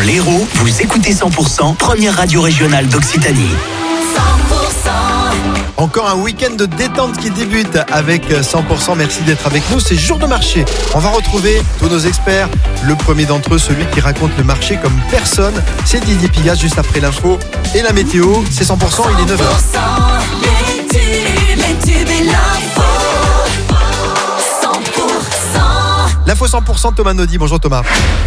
l'Hérault, vous écoutez 100%, première radio régionale d'Occitanie. 100%. Encore un week-end de détente qui débute avec 100%. Merci d'être avec nous. C'est jour de marché. On va retrouver tous nos experts. Le premier d'entre eux, celui qui raconte le marché comme personne, c'est Didier Pigas juste après l'info et la météo. C'est 100%, il est 9h. Les tubes et l'info. 100%. L'info 100%, Thomas Naudy. Bonjour Thomas.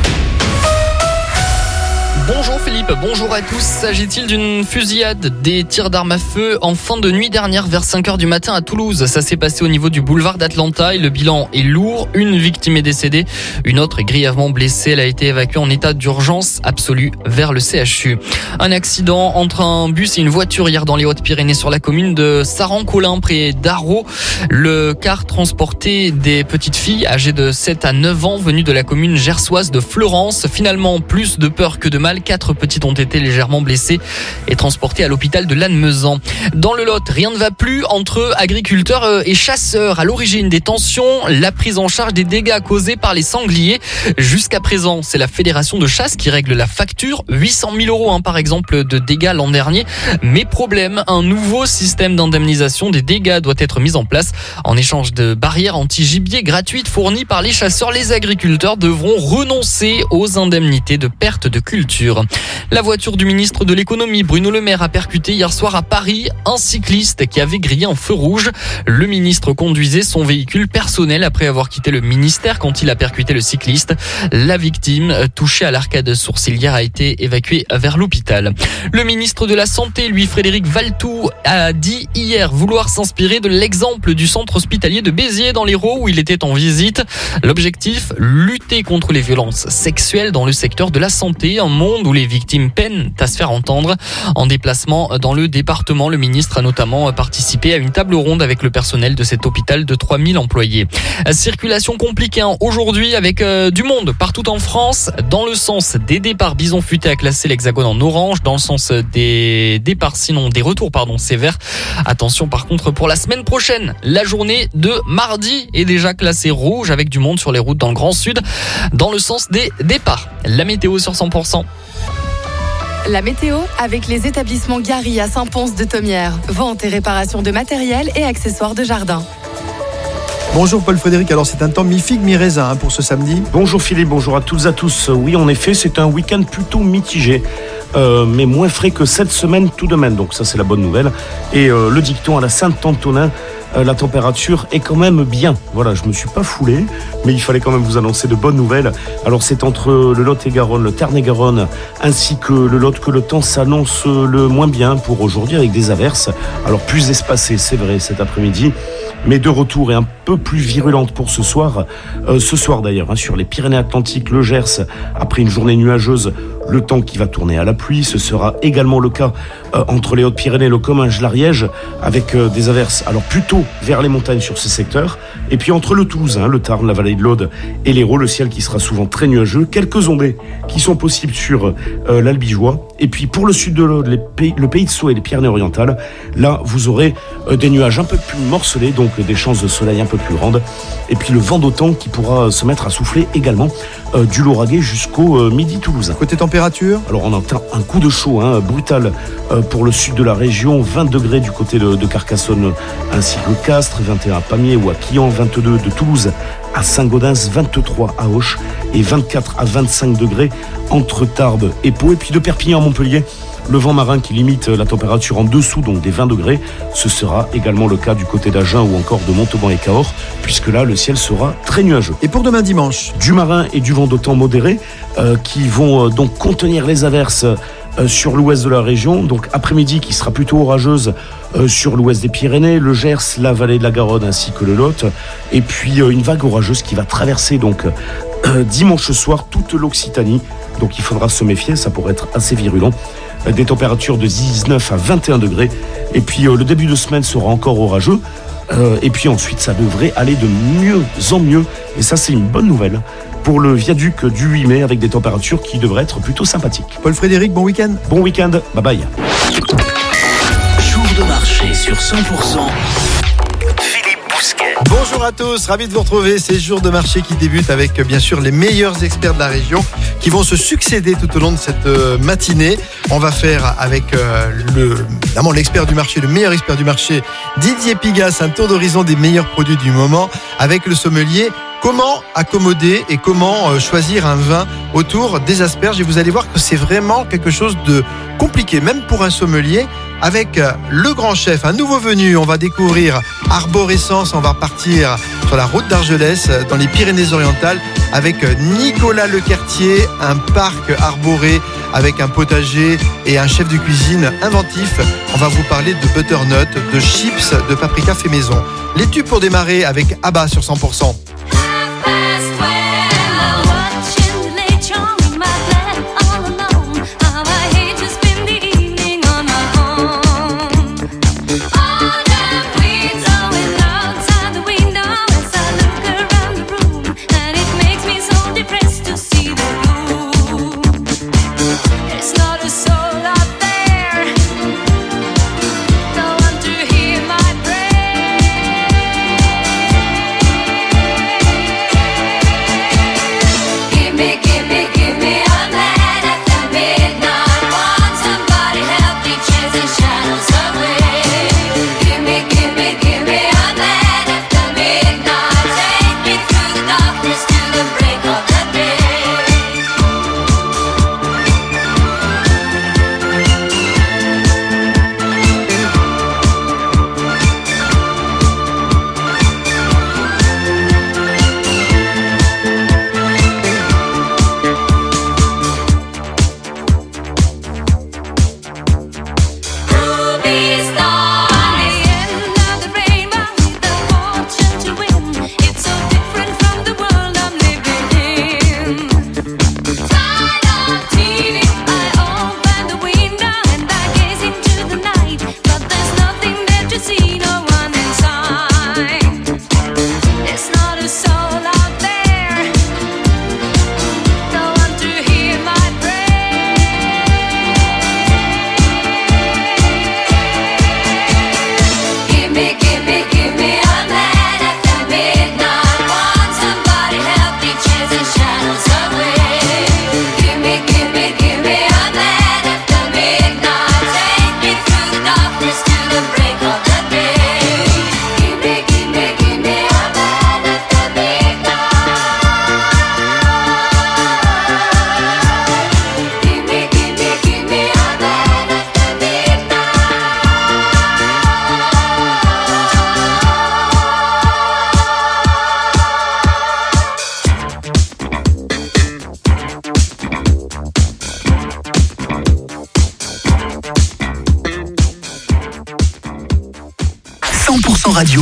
Bonjour Philippe, bonjour à tous. S'agit-il d'une fusillade, des tirs d'armes à feu en fin de nuit dernière vers 5h du matin à Toulouse? Ça s'est passé au niveau du boulevard d'Atlanta et le bilan est lourd. Une victime est décédée, une autre est grièvement blessée. Elle a été évacuée en état d'urgence absolue vers le CHU. Un accident entre un bus et une voiture hier dans les Hautes-Pyrénées sur la commune de Saran-Colin près d'Arrault. Le car transportait des petites filles âgées de 7 à 9 ans venues de la commune gersoise de Fleurance. Finalement, plus de peur que de mal. 4 petites ont été légèrement blessées et transportées à l'hôpital de Lannemezan. Dans le Lot, rien ne va plus entre agriculteurs et chasseurs. À l'origine des tensions, la prise en charge des dégâts causés par les sangliers. Jusqu'à présent, c'est la fédération de chasse qui règle la facture. 800 000 € par exemple de dégâts l'an dernier. Mais problème, un nouveau système d'indemnisation des dégâts doit être mis en place. En échange de barrières anti-gibier gratuites fournies par les chasseurs, les agriculteurs devront renoncer aux indemnités de perte de culture. La voiture du ministre de l'économie, Bruno Le Maire, a percuté hier soir à Paris un cycliste qui avait grillé un feu rouge. Le ministre conduisait son véhicule personnel après avoir quitté le ministère quand il a percuté le cycliste. La victime, touchée à l'arcade sourcilière, a été évacuée vers l'hôpital. Le ministre de la Santé, lui, Frédéric Valletoux, a dit hier vouloir s'inspirer de l'exemple du centre hospitalier de Béziers dans l'Hérault où il était en visite. L'objectif, lutter contre les violences sexuelles dans le secteur de la santé, un monde où les victimes peinent à se faire entendre. En déplacement dans le département, le ministre a notamment participé à une table ronde avec le personnel de cet hôpital de 3000 employés. Circulation compliquée aujourd'hui avec du monde partout en France. Dans le sens des départs, Bison Futé a classé l'Hexagone en orange. Dans le sens des départs, sinon des retours, c'est vert. Attention par contre pour la semaine prochaine. La journée de mardi est déjà classée rouge avec du monde sur les routes dans le Grand Sud. Dans le sens des départs. La météo sur 100%. La météo avec les établissements Gary à Saint-Pons-de-Thomières. Vente et réparation de matériel et accessoires de jardin. Bonjour Paul-Frédéric, alors c'est un temps mi-figue, mi-raisin pour ce samedi. Bonjour Philippe, bonjour à toutes et à tous. Oui, en effet, c'est un week-end plutôt mitigé, mais moins frais que cette semaine tout de même. Donc ça, c'est la bonne nouvelle. Et le dicton à la Saint-Antonin, la température est quand même bien. Voilà, je me suis pas foulé, mais il fallait quand même vous annoncer de bonnes nouvelles. Alors c'est entre le Lot-et-Garonne, le Tarn-et-Garonne, ainsi que le Lot que le temps s'annonce le moins bien pour aujourd'hui avec des averses. Alors plus espacées, c'est vrai, cet après-midi, mais de retour et un peu plus virulente pour ce soir. Ce soir d'ailleurs, sur les Pyrénées-Atlantiques, le Gers, après une journée nuageuse, le temps qui va tourner à la pluie. Ce sera également le cas entre les Hautes-Pyrénées, le Comminges, l'Ariège, avec des averses, alors plutôt vers les montagnes sur ces secteurs. Et puis entre le Toulousain, le Tarn, la vallée de l'Aude et l'Hérault, le ciel qui sera souvent très nuageux. Quelques ondées qui sont possibles sur l'Albigeois. Et puis pour le sud de l'Aude, le Pays de Sceaux et les Pyrénées-Orientales, là vous aurez des nuages un peu plus morcelés, donc des chances de soleil un peu plus grandes. Et puis le vent d'automne qui pourra se mettre à souffler également du Lauragais jusqu'au midi toulousain. Côté température, alors on entend un coup de chaud brutal pour le sud de la région, 20 degrés du côté de Carcassonne ainsi que Castres, 21 à Pamiers ou à Quillan, 22 de Toulouse à Saint-Gaudens, 23 à Auch et 24 à 25 degrés entre Tarbes et Pau. Et puis de Perpignan à Montpellier, le vent marin qui limite la température en dessous donc des 20 degrés. Ce sera également le cas du côté d'Agen ou encore de Montauban et Cahors, puisque là le ciel sera très nuageux. Et pour demain dimanche, du marin et du vent d'automne modéré qui vont donc contenir les averses sur l'ouest de la région, donc après-midi qui sera plutôt orageuse sur l'ouest des Pyrénées, le Gers, la vallée de la Garonne ainsi que le Lot, et puis une vague orageuse qui va traverser donc dimanche soir toute l'Occitanie, donc il faudra se méfier, ça pourrait être assez virulent. Des températures de 19 à 21 degrés, et puis le début de semaine sera encore orageux, et puis ensuite ça devrait aller de mieux en mieux, et ça c'est une bonne nouvelle pour le viaduc du 8 mai avec des températures qui devraient être plutôt sympathiques. Paul-Frédéric, bon week-end. Bon week-end, bye bye. Jour de marché sur 100%. Philippe Bousquet. Bonjour à tous, ravi de vous retrouver. C'est jour de marché qui débute avec bien sûr les meilleurs experts de la région qui vont se succéder tout au long de cette matinée. On va faire avec évidemment l'expert du marché, le meilleur expert du marché, Didier Pigas, un tour d'horizon des meilleurs produits du moment avec le sommelier. Comment accommoder et comment choisir un vin autour des asperges. Et vous allez voir que c'est vraiment quelque chose de compliqué, même pour un sommelier. Avec le grand chef, un nouveau venu, on va découvrir Arborescence. On va repartir sur la route d'Argelès, dans les Pyrénées-Orientales, avec Nicolas Lequertier, un parc arboré avec un potager et un chef de cuisine inventif. On va vous parler de butternut, de chips, de paprika fait maison. Les tubes pour démarrer avec Abba sur 100%. Radio,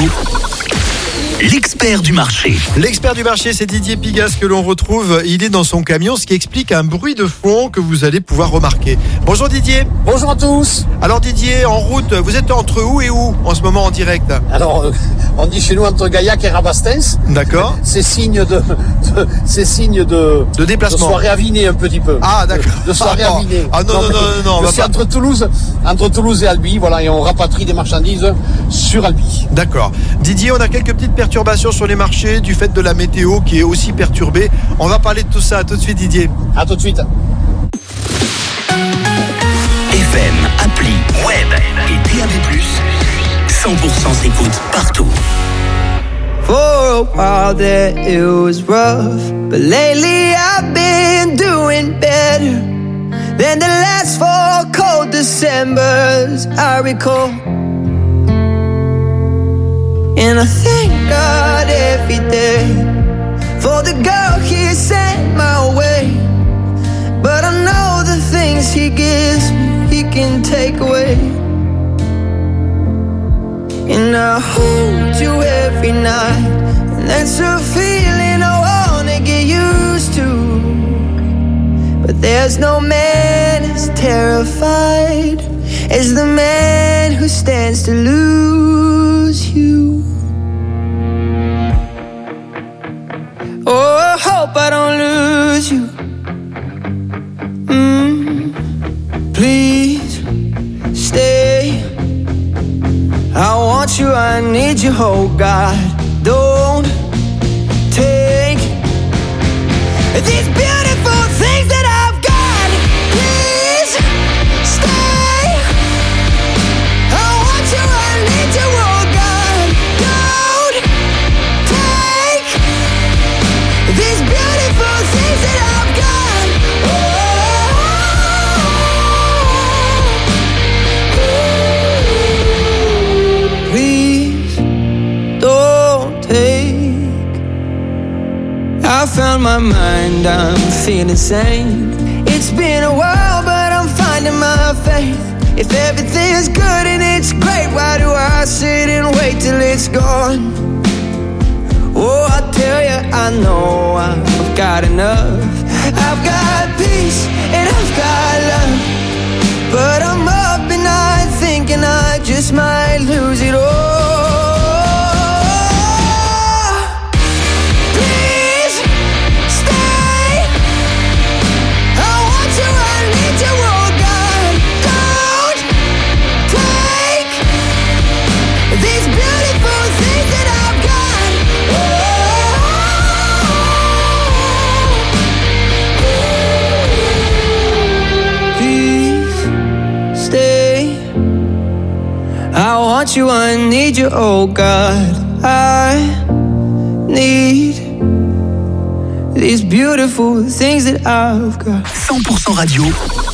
l'expert du marché. L'expert du marché, c'est Didier Pigas que l'on retrouve. Il est dans son camion, ce qui explique un bruit de fond que vous allez pouvoir remarquer. Bonjour Didier. Bonjour à tous. Alors Didier, en route, vous êtes entre où et où en ce moment en direct? Alors, on dit chez nous entre Gaillac et Rabastens. D'accord. C'est signe de déplacement. De soirée avinée un petit peu. Ah d'accord. De soirée avinée. Ah non. Je suis entre Toulouse et Albi, voilà, et on rapatrie des marchandises sur Albi. D'accord. Didier, on a quelques petites perturbations sur les marchés du fait de la météo qui est aussi perturbée. On va parler de tout ça. À tout de suite Didier. À tout de suite. FM, appli, web et DAB+, 100% s'écoute partout. For a while there it was rough, but lately I've been doing better than the last 4 cold Decembers I recall. And I thank God every day for the girl He sent my way. But I know the things He gives me, He can take away. And I hold you every night, and that's a feeling I wanna get used to. But there's no man as terrified as the man who stands to lose you. Oh, I hope I don't lose you. Please stay. I want you, I need you, oh God. Don't take these beautiful things that my mind, I'm feeling sane. It's been a while, but I'm finding my faith. If everything's good and it's great, why do I sit and wait till it's gone? Oh, I tell you, I know I've got enough. I've got peace and I've got love, but I'm up at night thinking I just might lose it all. Please stay. I want you, I need you, oh God. Don't take these beautiful things that I've got. Please stay. I want you, I need you, oh God. I need these beautiful things that I've got. 100% radio,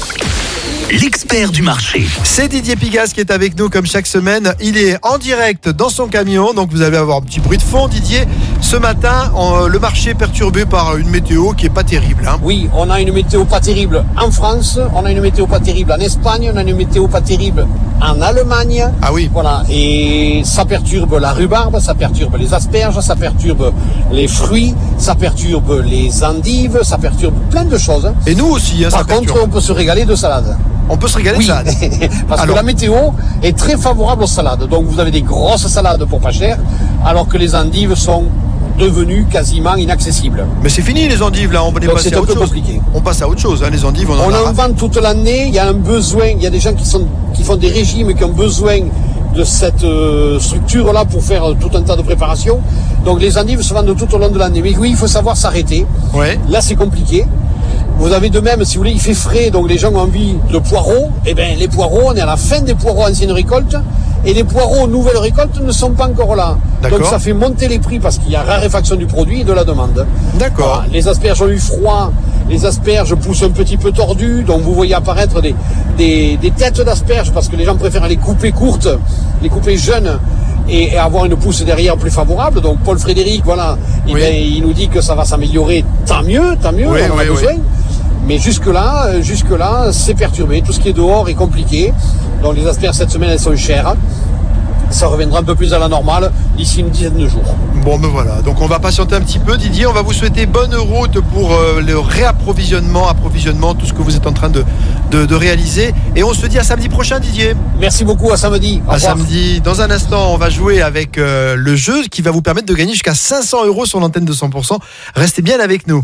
l'expert du marché. C'est Didier Pigas qui est avec nous comme chaque semaine. Il est en direct dans son camion, donc vous allez avoir un petit bruit de fond. Didier, ce matin, le marché est perturbé par une météo qui est pas terrible. Hein. Oui, on a une météo pas terrible en France, on a une météo pas terrible en Espagne, on a une météo pas terrible en Allemagne. Ah oui. Voilà, et ça perturbe la rhubarbe, ça perturbe les asperges, ça perturbe les fruits, ça perturbe les endives, ça perturbe plein de choses. Hein. Et nous aussi, hein, Par ça contre, perturbe. on peut se régaler de salade. On peut se régaler Oui, de salade. parce Alors. que la météo est très favorable aux salades. Donc vous avez des grosses salades pour pas cher, alors que les endives sont devenues quasiment inaccessibles. Mais c'est fini les endives là, on est Donc passé c'est à un autre peu chose. compliqué. On passe à autre chose, hein, les endives, on en On a en ras. vend toute l'année, il y a un besoin, il y a des gens qui font des régimes, qui ont besoin de cette structure-là pour faire tout un tas de préparations. Donc les endives se vendent tout au long de l'année. Mais oui, il faut savoir s'arrêter. Ouais. Là, c'est compliqué. Vous avez de même, si vous voulez, il fait frais, donc les gens ont envie de poireaux. Eh bien, les poireaux, on est à la fin des poireaux anciennes récoltes. Et les poireaux nouvelles récoltes ne sont pas encore là. D'accord. Donc ça fait monter les prix parce qu'il y a raréfaction du produit et de la demande. D'accord. Voilà. Les asperges ont eu froid, les asperges poussent un petit peu tordues, donc vous voyez apparaître des têtes d'asperges parce que les gens préfèrent les couper courtes, les couper jeunes et avoir une pousse derrière plus favorable. Donc Paul Frédéric, voilà, Oui. bien, il nous dit que ça va s'améliorer, tant mieux, Oui, on en a oui, besoin. oui. Mais jusque-là, c'est perturbé. Tout ce qui est dehors est compliqué. Donc les asperges cette semaine, elles sont chères. Ça reviendra un peu plus à la normale d'ici une dizaine de jours. Bon ben voilà, donc on va patienter un petit peu Didier, on va vous souhaiter bonne route pour le approvisionnement, tout ce que vous êtes en train de réaliser. Et on se dit à samedi prochain Didier. Merci beaucoup, à samedi. Au À revoir. samedi. Dans un instant, on va jouer avec le jeu qui va vous permettre de gagner jusqu'à 500 € sur l'antenne de 100%. Restez bien avec nous.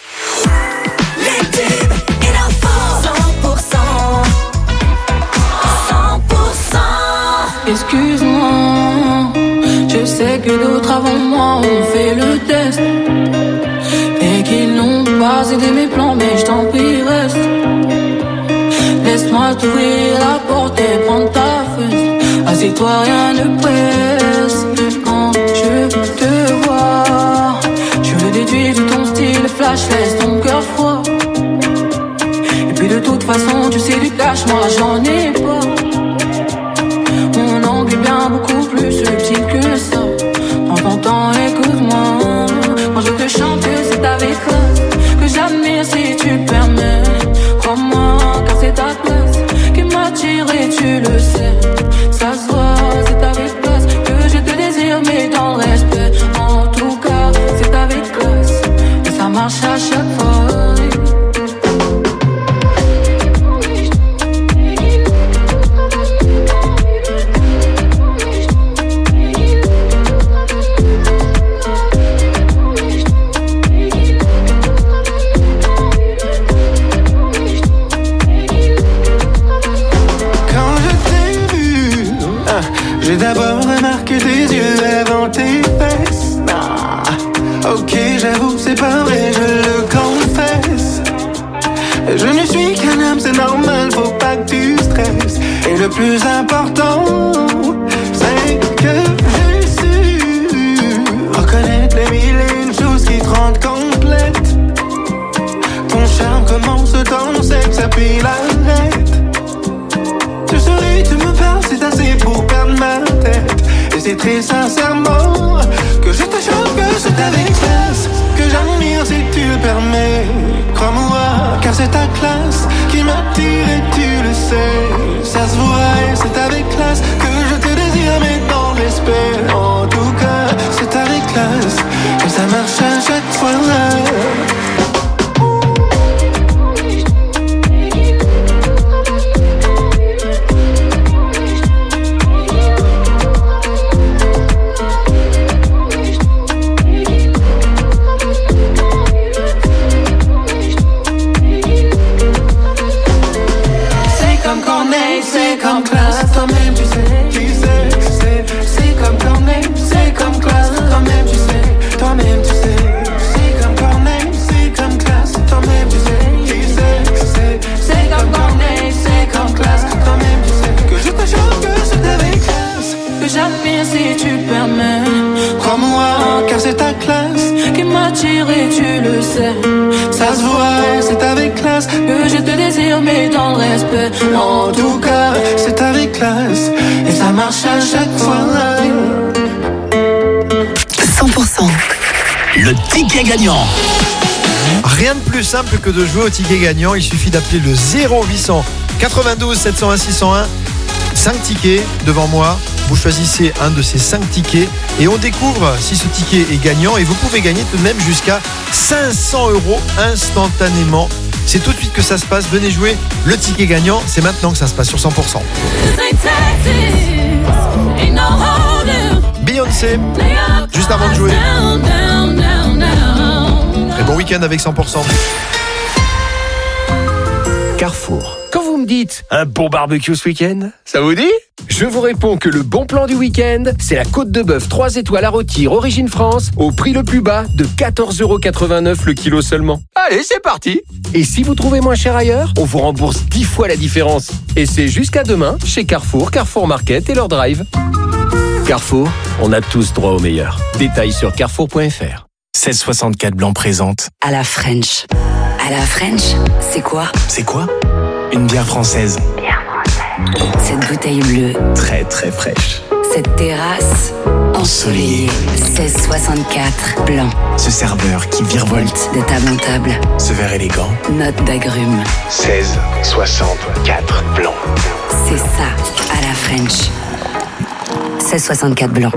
Les tubes et l'info 100%. 100%. Excuse-moi, je sais que d'autres avant moi ont fait le test et qu'ils n'ont pas aidé mes plans, mais je t'en prie reste. Laisse-moi t'ouvrir la porte et prendre ta fesse. Assieds-toi, rien ne presse. Quand je te vois, je le déduis de ton style flash, laisse ton cœur froid. Et puis de toute façon, tu sais du cash, moi j'en ai pas. Mon angle est bien beaucoup plus subtil que ça. Prends ton temps, écoute-moi. Quand je te chante, c'est avec classe que j'admire si tu le permets. Crois-moi, car c'est ta place qui m'attire et tu le sais. Ça se voit, c'est avec classe que je te désire, mais dans le respect. En tout cas, c'est avec classe et ça marche à chaque fois. J'ai d'abord remarqué tes yeux avant tes fesses. Ah, ok, j'avoue, c'est pas vrai, je le confesse. Je ne suis qu'un homme, c'est normal, faut pas que tu stresses. Et le plus important, c'est que j'ai su reconnaître les mille et une choses qui te rendent complète. Ton charme commence dans sexe, puis l'arrête. Tu souris, tu me parles, c'est assez pour perdre ma tête. Et c'est très sincèrement que je te chante, que c'est avec classe que j'admire si tu le permets. Crois-moi, car c'est ta classe qui m'attire et tu le sais. Ça se voit et c'est avec classe que je te désire, mais dans le respect. En tout cas, c'est avec classe que ça marche à chaque fois. C'est comme classe, toi-même tu sais, c'est comme Corneille, c'est comme classe, toi-même tu sais, c'est comme Corneille, c'est comme classe, toi-même tu sais, c'est comme Corneille, c'est comme classe, toi-même tu sais, que je te chante que c'est avec classe, Que j'admire si tu permets. crois-moi, car c'est ta classe Qui m'attire et tu le sais. ça se voit, c'est avec classe, Que je te désire mais dans le respect. en tout cas, c'est avec classe, et ça marche à chaque fois. 100%. Le ticket gagnant. Rien de plus simple que de jouer au ticket gagnant. Il suffit d'appeler le 0800 92 701 601. 5 tickets devant moi. Vous choisissez un de ces 5 tickets et on découvre si ce ticket est gagnant. Et vous pouvez gagner tout de même jusqu'à 500 € instantanément. C'est tout de suite que ça se passe. Venez jouer le ticket gagnant. C'est maintenant que ça se passe sur 100%. Beyoncé, juste avant de jouer. Et bon week-end avec 100%. Carrefour. Quand vous me dites un bon barbecue ce week-end, ça vous dit? Je vous réponds que le bon plan du week-end, c'est la côte de bœuf 3 étoiles à rôtir Origine France au prix le plus bas de 14,89 € le kilo seulement. Allez, c'est parti! Et si vous trouvez moins cher ailleurs, on vous rembourse 10 fois la différence. Et c'est jusqu'à demain chez Carrefour, Carrefour Market et leur drive. Carrefour, on a tous droit au meilleur. Détails sur carrefour.fr. 1664 Blanc présente. À la French. À la French, c'est quoi? C'est quoi? Une bière française. Cette bouteille bleue. Très très fraîche. Cette terrasse ensoleillée. 1664 Blanc. Ce serveur qui virevolte De table en table. ce verre élégant. Note d'agrumes. 1664 Blanc. C'est ça, à la French. 1664 Blanc.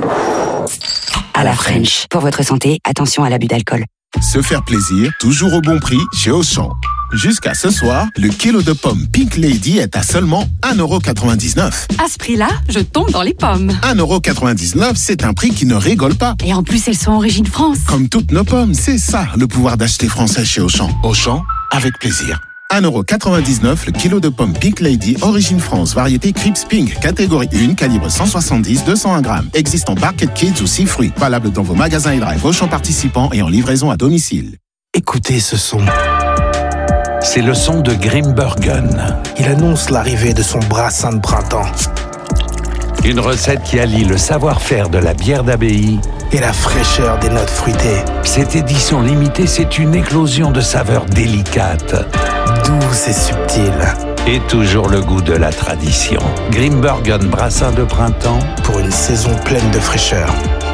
À la French. Pour votre santé, attention à l'abus d'alcool. Se faire plaisir, toujours au bon prix chez Auchan. Jusqu'à ce soir, le kilo de pommes Pink Lady est à seulement 1,99 €. À ce prix-là, je tombe dans les pommes. 1,99 €, c'est un prix qui ne rigole pas. Et en plus, elles sont Origine France. Comme toutes nos pommes, c'est ça le pouvoir d'acheter français chez Auchan. Auchan, avec plaisir. 1,99 € le kilo de pommes Pink Lady Origine France, variété Crips Pink, catégorie 1, calibre 170-201 grammes. Existe en Barquette Kids ou 6 fruits. Valable dans vos magasins et drive Auchan participants et en livraison à domicile. Écoutez ce son. C'est le son de Grimbergen. Il annonce l'arrivée de son brassin de printemps. Une recette qui allie le savoir-faire de la bière d'abbaye et la fraîcheur des notes fruitées. Cette édition limitée, c'est une éclosion de saveurs délicates, douces et subtiles. Et toujours le goût de la tradition. Grimbergen brassin de printemps pour une saison pleine de fraîcheur.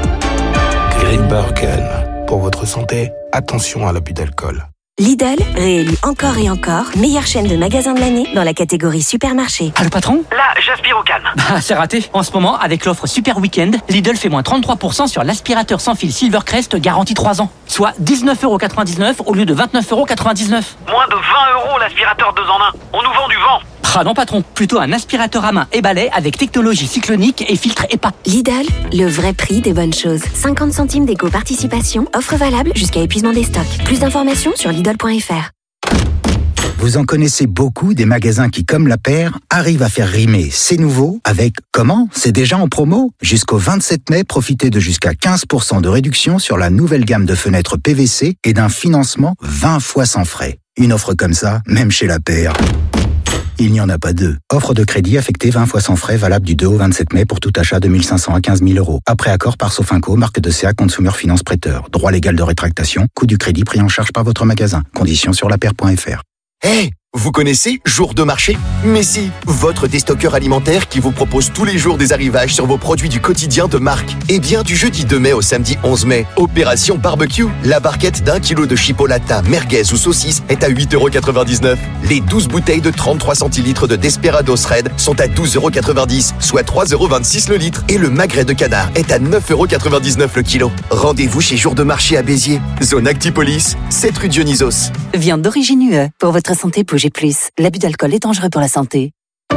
Grimbergen. Pour votre santé, attention à l'abus d'alcool. Lidl, réélu encore et encore, meilleure chaîne de magasins de l'année dans la catégorie supermarché. Ah, le patron? Là, j'aspire au calme. Bah, c'est raté. En ce moment, avec l'offre Super Weekend, Lidl fait moins 33% sur l'aspirateur sans fil Silvercrest garantie 3 ans. Soit 19,99 € au lieu de 29,99 €. Moins de 20 € l'aspirateur 2 en 1. On nous vend du vent. Ah non, patron. Plutôt un aspirateur à main et balai avec technologie cyclonique et filtre EPA. Lidl, le vrai prix des bonnes choses. 50 centimes d'éco-participation. Offre valable jusqu'à épuisement des stocks. Plus d'informations sur Lidl.fr. Vous en connaissez beaucoup des magasins qui, comme La Paire, arrivent à faire rimer c'est nouveau avec comment? C'est déjà en promo? Jusqu'au 27 mai, profitez de jusqu'à 15% de réduction sur la nouvelle gamme de fenêtres PVC et d'un financement 20 fois sans frais. Une offre comme ça, même chez La Paire, il n'y en a pas deux. Offre de crédit affectée 20 fois sans frais, valable du 2 au 27 mai pour tout achat de 1 500 à 15 000 €. Après accord par Sofinco, marque de CA Consumer Finance Prêteur. Droit légal de rétractation, coût du crédit pris en charge par votre magasin. Conditions sur lapaire.fr. Hey, Vous connaissez Jour de marché? Mais si, votre déstockeur alimentaire qui vous propose tous les jours des arrivages sur vos produits du quotidien de marque. Et bien du jeudi 2 mai au samedi 11 mai, Opération Barbecue, la barquette d'1 kg de chipolata, merguez ou saucisse est à 8,99 €. Les 12 bouteilles de 33 centilitres de Desperados Red sont à 12,90 €, soit 3,26 € le litre. Et le magret de canard est à 9,99 € le kilo. Rendez-vous chez Jour de marché à Béziers, zone Actipolis, 7 rue Dionysos. Viande d'origine UE, pour votre santé, bougez plus. L'abus d'alcool est dangereux pour la santé.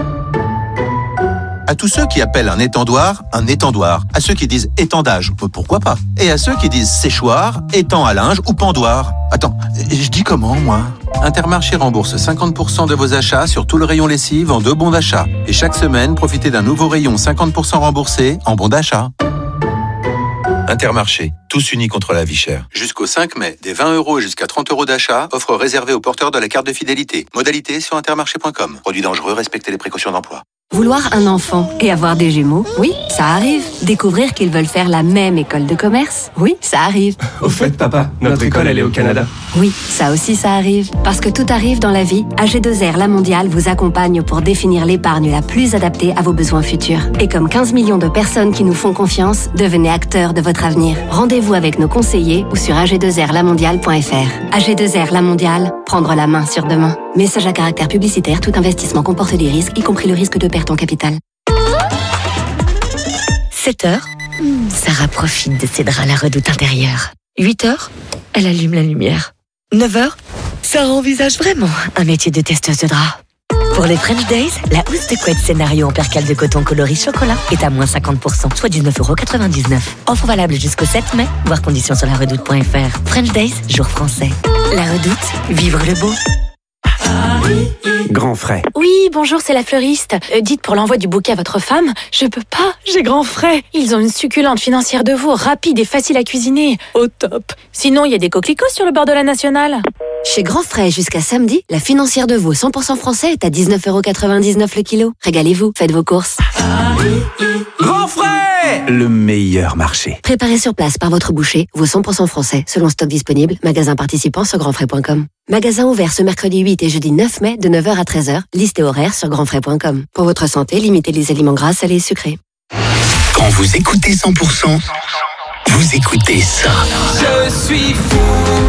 À tous ceux qui appellent un étendoir, à ceux qui disent étendage, pourquoi pas, et à ceux qui disent séchoir, étang à linge ou pendoir. Attends, je dis comment, moi? Intermarché rembourse 50% de vos achats sur tout le rayon lessive en 2 bons d'achat. Et chaque semaine, profitez d'un nouveau rayon 50% remboursé en bons d'achat. Intermarché, tous unis contre la vie chère. Jusqu'au 5 mai, des 20 € et jusqu'à 30 € d'achat, offre réservée aux porteurs de la carte de fidélité. Modalité sur intermarché.com. Produit dangereux, respectez les précautions d'emploi. Vouloir un enfant et avoir des jumeaux, oui, ça arrive. Découvrir qu'ils veulent faire la même école de commerce, oui, ça arrive. Au fait, papa, notre école, elle est au Canada. Oui, ça aussi, ça arrive. Parce que tout arrive dans la vie, AG2R La Mondiale vous accompagne pour définir l'épargne la plus adaptée à vos besoins futurs. Et comme 15 millions de personnes qui nous font confiance, devenez acteurs de votre avenir. Rendez-vous avec nos conseillers ou sur ag2rlamondiale.fr. AG2R La Mondiale, prendre la main sur demain. Message à caractère publicitaire, tout investissement comporte des risques, y compris le risque de perte en capital. 7h, Sarah profite de ses draps à la Redoute intérieure. 8h, elle allume la lumière. 9h, Sarah envisage vraiment un métier de testeuse de draps. Pour les French Days, la housse de couette scénario en percale de coton coloris chocolat est à moins 50%, soit 19,99 €. Offre valable jusqu'au 7 mai, voir conditions sur laredoute.fr. French Days, jour français. La Redoute, vivre le beau. Grand frais. Oui, bonjour, c'est la fleuriste. Dites pour l'envoi du bouquet à votre femme, je peux pas, j'ai grand frais. Ils ont une succulente financière de veau, rapide et facile à cuisiner. Au top. Sinon, il y a des coquelicots sur le bord de la nationale. Chez Grand Frais, jusqu'à samedi, la financière de veau 100% français est à 19,99 € le kilo. Régalez-vous, faites vos courses. Grand frais! Le meilleur marché. Préparé sur place par votre boucher, veau 100% français, selon stock disponible, magasin participant sur grandfrais.com. Magasin ouvert ce mercredi 8 et jeudi 9 mai de 9h à 13h, liste et horaire sur grandfrais.com. Pour votre santé, limitez les aliments gras, salés et sucrés. Quand vous écoutez 100%, vous écoutez ça. Je suis fou.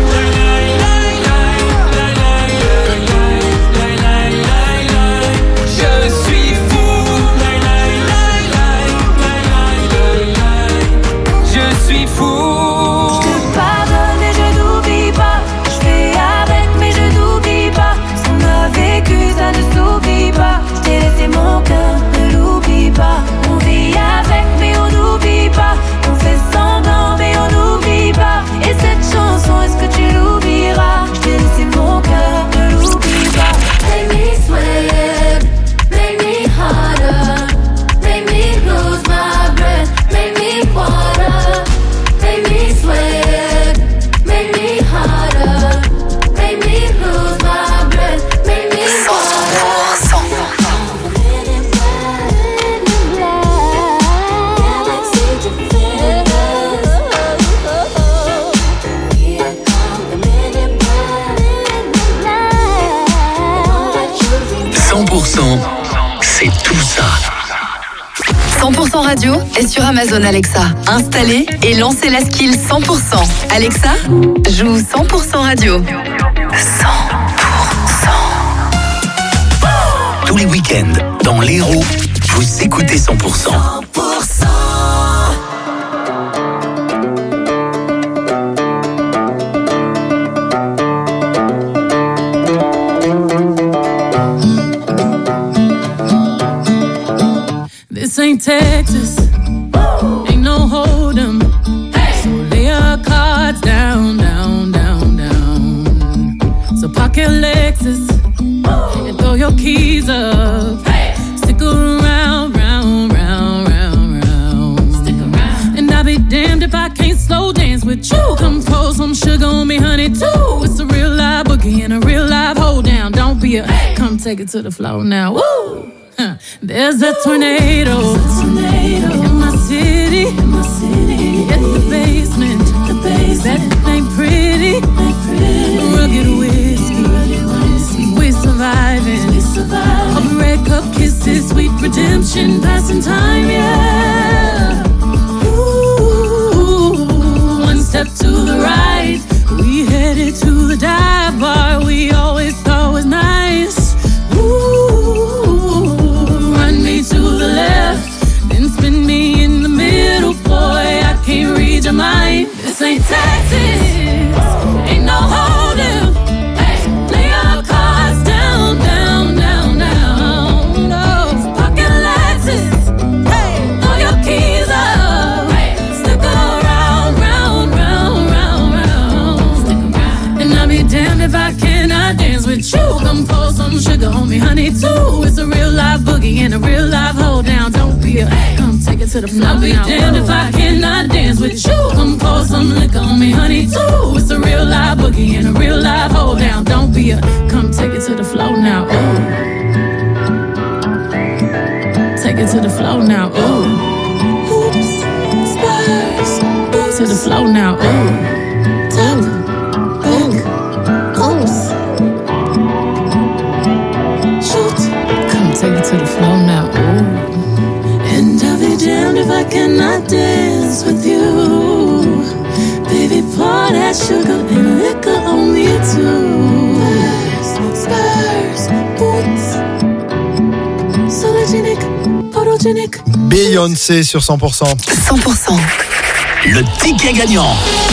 Mon cœur, ne l'oublie pas. On vit avec, mais on n'oublie pas. On fait semblant, mais on n'oublie pas. Et cette chanson, est-ce que tu l'oublieras? Je t'ai laissé mon cœur, ne l'oublie pas. Make me sweat, make me harder, make me lose my breath, make me water, make me sweat, make me harder, make me lose my breath, make me water. 100%, c'est tout ça. 100% radio est sur Amazon Alexa. Installez et lancez la skill 100%. Alexa, joue 100% radio. 100%. Tous les week-ends, dans l'Hérault, vous écoutez 100%. 100%. This ain't Texas, ain't no hold 'em. So lay your cards down, down, down, down. So park your Lexus and throw your keys up. Stick around, round, round, round, round. Stick around. And I'll be damned if I can't slow dance with you. Come pour some sugar on me, honey, too. It's a real live boogie and a real live hold down. Don't be a, come take it to the floor now. Woo! There's a tornado in my city, at the basement. That ain't pretty. Rugged whiskey, we survive. Of red cup kisses, sweet redemption, passing time, yeah. Ooh, one step to the right, we headed to the dive bar we always thought was nice. Ooh, run me to the left, then spin me in the middle, boy, I can't read your mind. This ain't Texas, ain't no hold'em. Hey, lay your cards down, down, down, down. No, pocket Lexus, hey, throw your keys up. Hey, stick around, round, round, round, round. Stick around. And I'll be damned if I cannot dance with you. Come pour some sugar on me, honey, too. It's a real live boogie and a real live hold down. Don't be a, come take it to the floor. I'll be damned if I cannot dance with you. Come pour some liquor on me, honey, too. It's a real live boogie and a real live hold down. Don't be a, come take it to the floor now. Ooh. Take it to the floor now. Ooh. Hoops, spurs, boots to the floor now. Ooh. Top, back, close. Shoot, come take it to the floor now. Ooh. And I'll be damned if I cannot dance with you. Baby, pour that sugar and liquor on me too. Spurs, boots, sologenic, photogenic. Beyoncé sur 100%. 100%. Le ticket gagnant.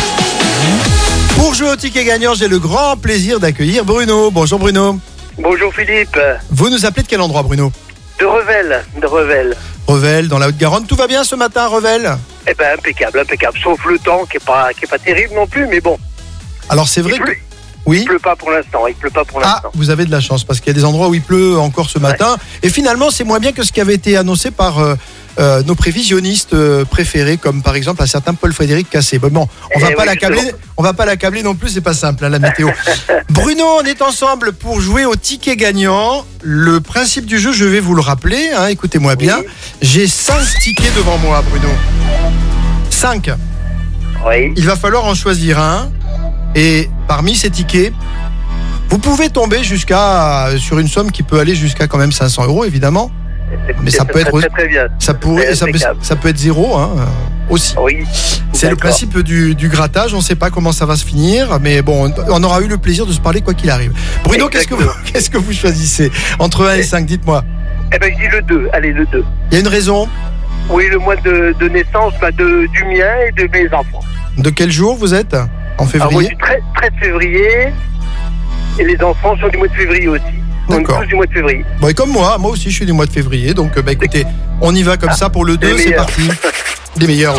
Pour jouer au ticket gagnant, j'ai le grand plaisir d'accueillir Bruno. Bonjour Bruno. Bonjour Philippe. Vous nous appelez de quel endroit Bruno ? De Revel. Revel, dans la Haute-Garonne. Tout va bien ce matin à Revel ? Eh ben impeccable. Sauf le temps qui est pas terrible non plus, mais bon. Alors c'est vrai que... Oui. Il pleut pas pour l'instant. Ah, vous avez de la chance parce qu'il y a des endroits où il pleut encore ce matin. Ouais. Et finalement, c'est moins bien que ce qui avait été annoncé par nos prévisionnistes préférés, comme par exemple un certain Paul-Frédéric Cassé. Bon, on va pas l'accabler non plus, c'est pas simple, hein, la météo. Bruno, on est ensemble pour jouer au ticket gagnant. Le principe du jeu, je vais vous le rappeler, hein, écoutez-moi bien. Oui. J'ai 5 tickets devant moi, Bruno. 5. Oui. Il va falloir en choisir un. Et parmi ces tickets, vous pouvez tomber sur une somme qui peut aller jusqu'à quand même 500 €, évidemment. Mais ça peut être très bien. Ça peut être 0 hein, aussi. Oui. C'est le principe du grattage. On ne sait pas comment ça va se finir, mais bon, on aura eu le plaisir de se parler quoi qu'il arrive. Bruno, qu'est-ce que vous choisissez entre 1 et 5? Dites-moi. Eh ben, je dis le 2. Allez, le 2. Il y a une raison? Oui, le mois de naissance du mien et de mes enfants. De quel jour vous êtes? En février? Moi, je suis 13 février et les enfants sont du mois de février aussi. D'accord. Tous du mois de février. Bon, et comme moi aussi je suis du mois de février, donc écoutez, on y va comme ça pour le 2, c'est parti. Les meilleurs, oui.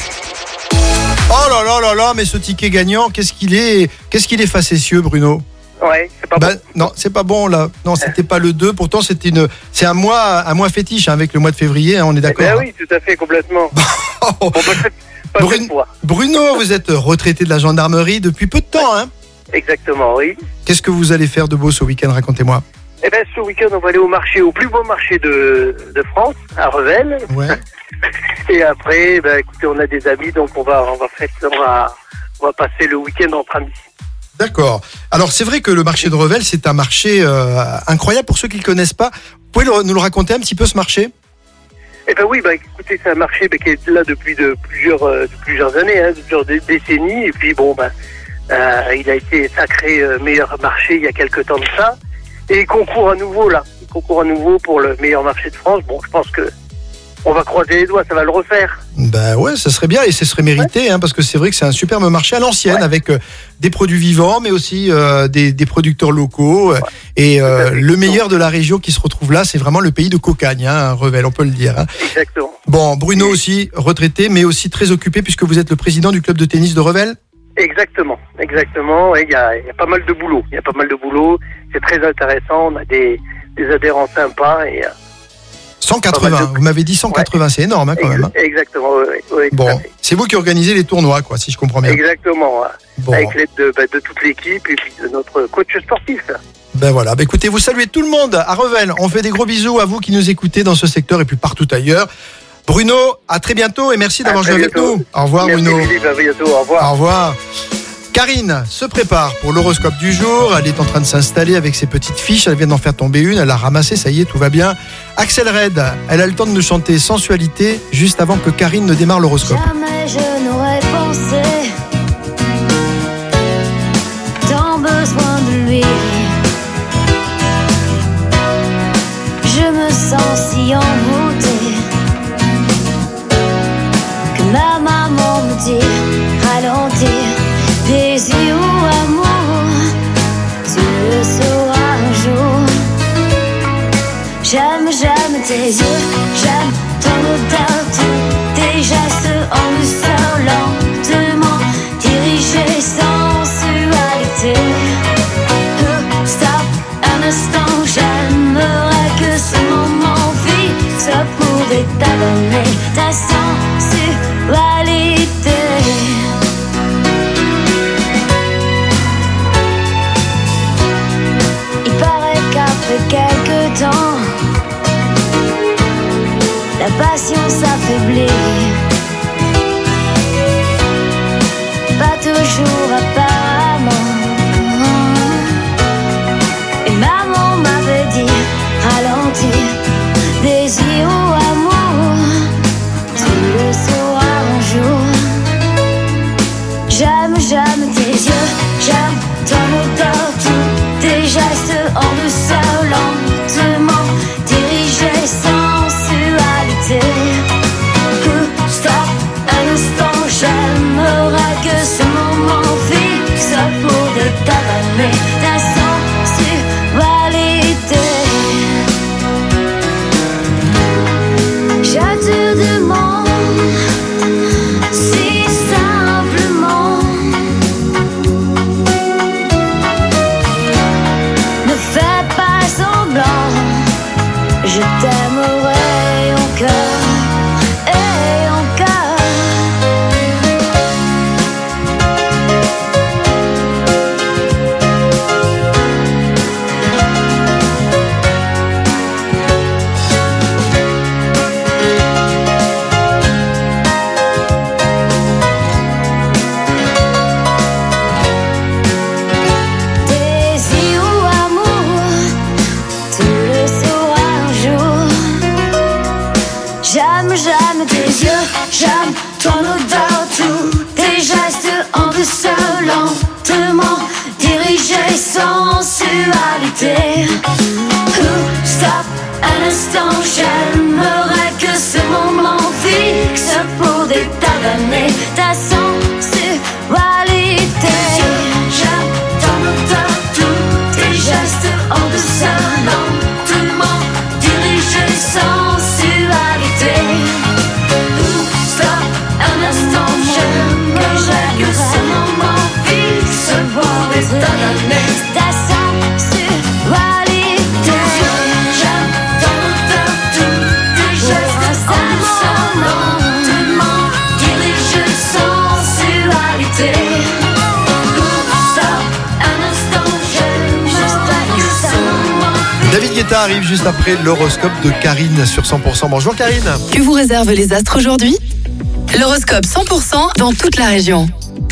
Oh là là là là, mais ce ticket gagnant, qu'est-ce qu'il est facétieux, Bruno. Ouais, c'est pas bon. Non, c'est pas bon là. Non, c'était pas le 2, pourtant c'est un mois fétiche hein, avec le mois de février, hein, on est d'accord. Ben oui, tout à fait, complètement. Bruno, vous êtes retraité de la gendarmerie depuis peu de temps, hein? Exactement, oui. Qu'est-ce que vous allez faire de beau ce week-end? Racontez-moi. Eh bien, ce week-end, on va aller au plus beau marché de France, à Revel. Ouais. Et après, écoutez, on a des amis, donc on va passer le week-end entre amis. D'accord. Alors, c'est vrai que le marché de Revel, c'est un marché incroyable. Pour ceux qui ne le connaissent pas, vous pouvez nous le raconter un petit peu, ce marché? Eh ben oui, écoutez, c'est un marché qui est là depuis plusieurs années, hein, plusieurs décennies. Et puis il a été sacré meilleur marché il y a quelques temps de ça. Et il concourt à nouveau pour le meilleur marché de France. Bon, je pense que on va croiser les doigts, ça va le refaire. Ben ouais, ça serait bien et ce serait mérité, hein, parce que c'est vrai que c'est un superbe marché à l'ancienne avec des produits vivants, mais aussi des producteurs locaux. Et le meilleur de la région qui se retrouve là, c'est vraiment le pays de Cocagne, hein, Revel, on peut le dire. Hein. Exactement. Bon, Bruno aussi, retraité, mais aussi très occupé puisque vous êtes le président du club de tennis de Revel. Exactement. Il y a pas mal de boulot. C'est très intéressant. On a des adhérents sympas et 180. Vous m'avez dit 180, c'est énorme hein, quand même. Hein. Exactement. Oui, bon, c'est vous qui organisez les tournois, quoi, si je comprends bien. Exactement. Bon. Avec l'aide de toute l'équipe et puis de notre coach sportif. Ben voilà. Écoutez, vous saluez tout le monde à Revel. On fait des gros bisous à vous qui nous écoutez dans ce secteur et puis partout ailleurs. Bruno, à très bientôt et merci d'avoir joué avec nous. Au revoir, merci Bruno. Philippe, à bientôt, au revoir. Au revoir. Karine se prépare pour l'horoscope du jour. Elle est en train de s'installer avec ses petites fiches. Elle vient d'en faire tomber une. Elle l'a ramassée. Ça y est, tout va bien. Axel Red, elle a le temps de nous chanter Sensualité juste avant que Karine ne démarre l'horoscope. Jamais je n'aurais pensé tant besoin de lui. Je me sens si envoûtée que ma maman me dit ralentir. Désir ou amour, tu le sauras un jour. J'aime tes yeux, j'aime ton odeur, tous tes gestes en douceur, lentement dirigés, sensualité. Stop un instant, j'aimerais que ce moment fixe pouvait t'abonner ta sensualité. Après quelques temps, la passion s'affaiblit. Pas toujours apparemment. Et maman m'avait dit ralentir. Désir ou amour, tu le sauras un jour. J'aime tes yeux, j'aime ton odeur, tous tes gestes en douceur, lentement dirigés, sensualité. Stop un instant, j'aimerais que ce moment fixe pourrait t'avaler ta sensualité. Je te demande si simplement ne fais pas semblant, je t'aimerai encore et encore. Désir ou amour, tu le sauras un jour. J'aime tes yeux, j'aime ton odeur, tous tes gestes en douceur, lentement dirigés, sensualité. Stop un instant, j'aimerais que ce moment fixe pour détailler ta sensualité. J'aime ton odeur, tous tes gestes en douceur, lentement dirigés, sensualité. Stop un instant, j'aimerais que ce moment fixe pour détailler ta sensualité. J'aime ton odeur, tous tes gestes en douceur, lentement dirigés, sensualité. Stop un instant, j'aimerais que ce moment fixe. David Guetta arrive juste après l'horoscope de Karine sur 100%. Bonjour Karine. Que vous réservent les astres aujourd'hui? L'horoscope 100% dans toute la région.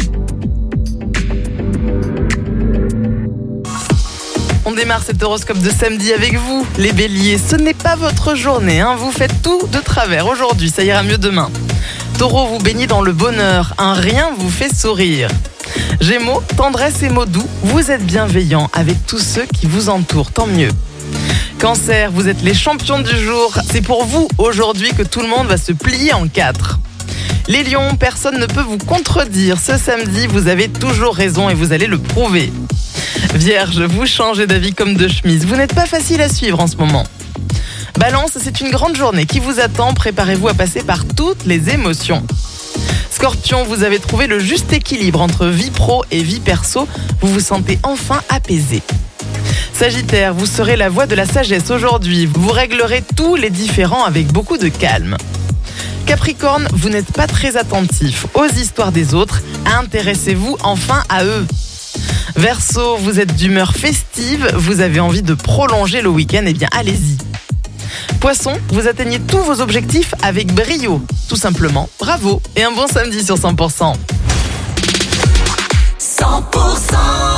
On démarre cet horoscope de samedi avec vous. Les béliers, ce n'est pas votre journée, hein. Vous faites tout de travers aujourd'hui, ça ira mieux demain. Taureau, vous baignez dans le bonheur, un rien vous fait sourire. Gémeaux, tendresse et mots doux, vous êtes bienveillant avec tous ceux qui vous entourent, tant mieux. Cancer, vous êtes les champions du jour, c'est pour vous aujourd'hui que tout le monde va se plier en quatre. Les lions, personne ne peut vous contredire, ce samedi vous avez toujours raison et vous allez le prouver. Vierge, vous changez d'avis comme de chemise, vous n'êtes pas facile à suivre en ce moment. Balance, c'est une grande journée qui vous attend, préparez-vous à passer par toutes les émotions. Scorpion, vous avez trouvé le juste équilibre entre vie pro et vie perso, vous vous sentez enfin apaisé. Sagittaire, vous serez la voix de la sagesse aujourd'hui, vous réglerez tous les différends avec beaucoup de calme. Capricorne, vous n'êtes pas très attentif aux histoires des autres, intéressez-vous enfin à eux. Verseau, vous êtes d'humeur festive, vous avez envie de prolonger le week-end, eh bien allez-y. Poisson, vous atteignez tous vos objectifs avec brio, tout simplement, bravo et un bon samedi sur 100%. 100%.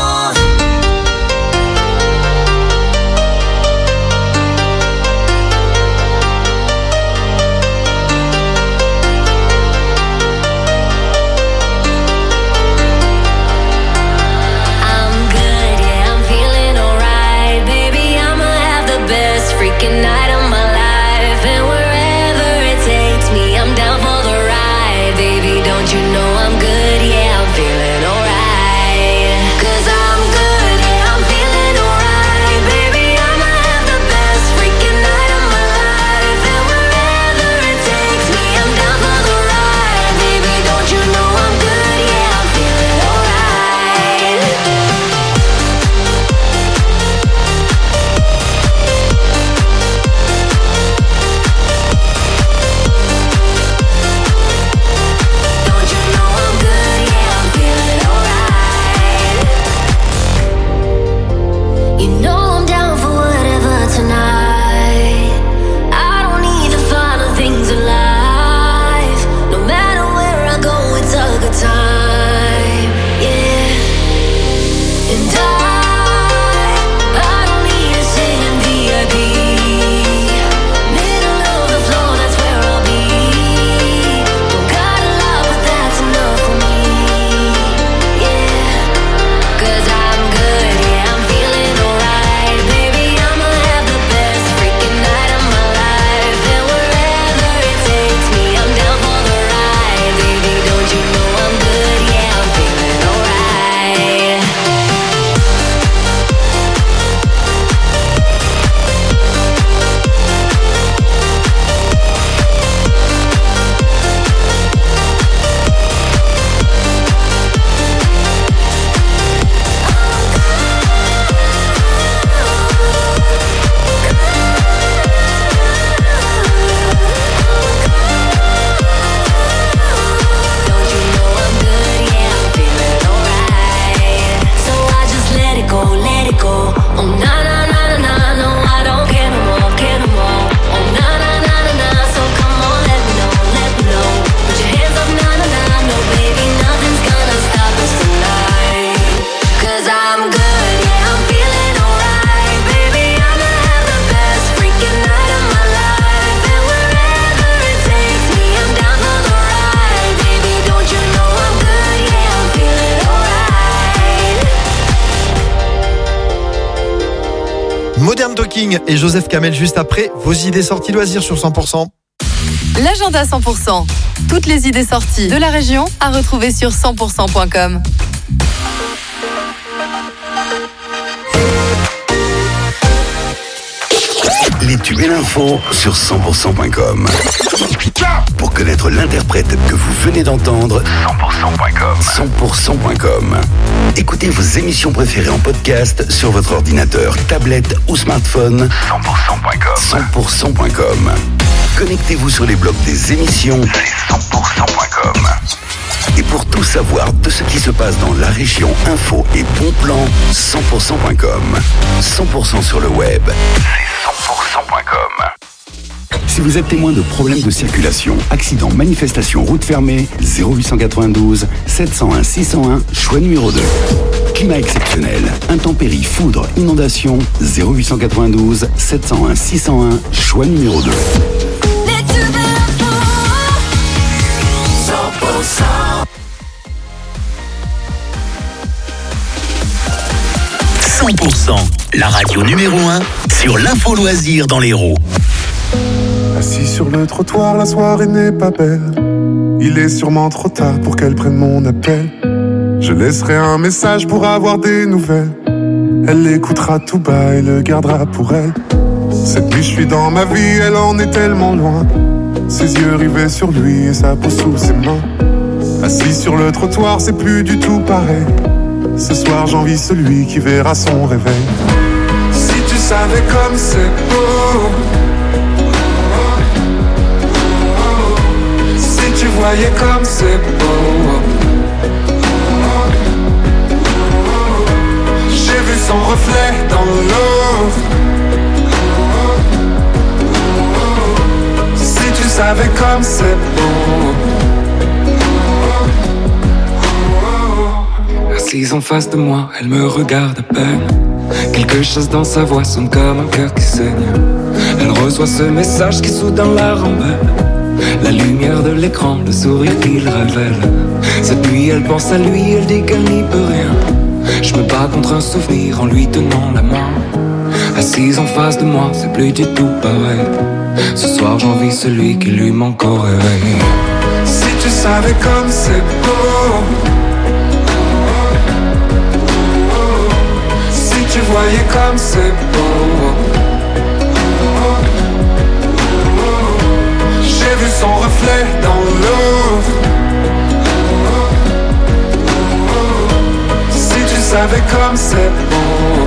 Night of my life, and wherever it takes me, I'm down for the ride, baby. Don't you know I'm good? Yeah, I'm feeling alright. 'Cause I'm good, yeah, I'm feeling alright, baby. I'ma have the best freaking night of my life, and wherever it takes me, I'm down for the ride, baby. Don't you know I'm good? Yeah, I'm feeling alright. You know I'm down for whatever tonight. I don't need the final things in life. No matter where I go, it's a good time. Yeah. And I don't need to sit in VIP. Middle of the floor, that's where I'll be. Don't got a lot, but that's enough for me. Yeah. 'Cause I'm good, yeah, I'm feeling alright, baby. I'ma have the best freaking night of my life, and wherever it takes me, I'm down for the ride, baby. Don't you know I'm good? Yeah, I'm feeling alright. So I just let it go, let it go. Oh na na na na na, no I don't care no more, care no more. Oh na na na na na, so come on let me know, let me know. Put your hands up, na na na, no baby, nothing's gonna stop us tonight. 'Cause I'm good, yeah, I'm feeling alright, baby. I'ma have the best freaking night of my life, and wherever it takes me, I'm down for the ride, baby. Don't you know I'm good? Yeah, I'm feeling alright. Modern Talking et Joseph Kamel juste après. Vos idées sorties loisirs sur 100%. L'agenda 100%. Toutes les idées sorties de la région à retrouver sur 100%.com. Les tubes et l'info sur 100%.com. Pour connaître l'interprète que vous venez d'entendre, 100%.com. 100%.com. Écoutez vos émissions préférées en podcast sur votre ordinateur, tablette ou smartphone. 100%.com. 100%.com. Connectez-vous sur les blogs des émissions. C'est 100%.com. Et pour tout savoir de ce qui se passe dans la région, info et bons plans, 100%.com. 100% sur le web. C'est 100%.com. Si vous êtes témoin de problèmes de circulation, accidents, manifestations, routes fermées, 0892 701 601, choix numéro 2. Climat exceptionnel, intempéries, foudre, inondations, 0892 701 601, choix numéro 2. 100%, la radio numéro 1 sur l'info loisir dans l'Hérault. Assis sur le trottoir, la soirée n'est pas belle. Il est sûrement trop tard pour qu'elle prenne mon appel. Je laisserai un message pour avoir des nouvelles. Elle l'écoutera tout bas et le gardera pour elle. Cette nuit je suis dans ma vie, elle en est tellement loin. Ses yeux rivés sur lui et sa peau sous ses mains. Assis sur le trottoir, c'est plus du tout pareil. Ce soir j'envie celui qui verra son réveil. Si tu savais comme c'est beau, si tu voyais comme c'est beau. J'ai vu son reflet dans l'eau. Si tu savais comme c'est beau. Assise en face de moi, elle me regarde à peine. Quelque chose dans sa voix sonne comme un cœur qui saigne. Elle reçoit ce message qui soudain la rend belle. La lumière de l'écran, le sourire qu'il révèle. Cette nuit elle pense à lui, elle dit qu'elle n'y peut rien. Je me bats contre un souvenir en lui tenant la main. Assise en face de moi, c'est plus du tout pareil. Ce soir j'envie celui qui lui manque au réveil. Si tu savais comme c'est beau, si tu voyais comme c'est beau. J'ai vu son reflet dans l'eau. Si tu savais comme c'est beau.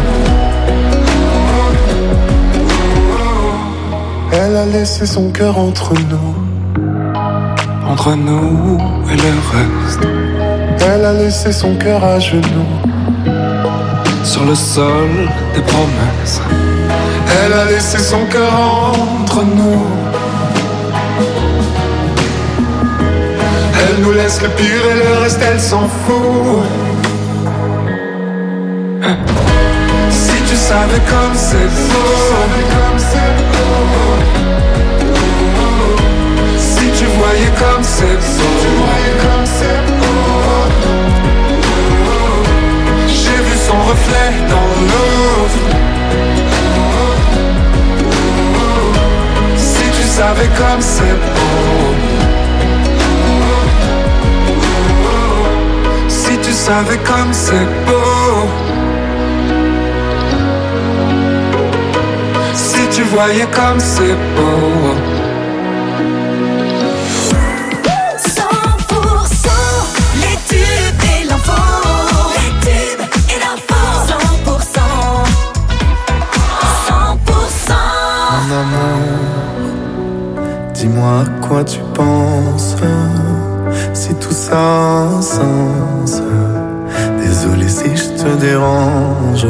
Elle a laissé son cœur entre nous et le reste. Elle a laissé son cœur à genoux sur le sol des promesses. Elle a laissé son cœur entre nous. Elle nous laisse le pire et le reste elle s'en fout. Si tu savais comme c'est beau, si tu voyais comme c'est beau. J'ai vu son reflet dans l'eau. Si tu savais comme c'est beau. Si tu savais comme c'est beau. Si tu voyais comme c'est beau. 100% les tubes et l'info. Les tubes et l'info. 100%. 100%. Mon amour, dis-moi à quoi tu penses. Si tout ça a un sens. Désolé si je te dérange.